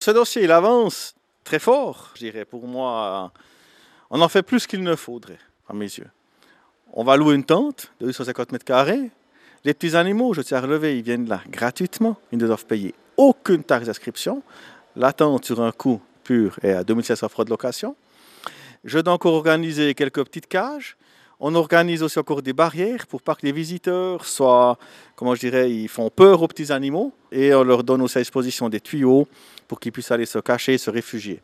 Ce dossier, il avance très fort, je dirais. Pour moi, on en fait plus qu'il ne faudrait, à mes yeux. On va louer une tente de 850 mètres carrés. Les petits animaux, je tiens à relever, ils viennent là gratuitement. Ils ne doivent payer aucune taxe d'inscription. La tente, sur un coût pur, est à 2500 francs de location. Je dois encore organiser quelques petites cages. On organise aussi encore des barrières pour pas que les visiteurs soient, comment je dirais, ils font peur aux petits animaux. Et on leur donne aussi à disposition des tuyaux pour qu'ils puissent aller se cacher, se réfugier.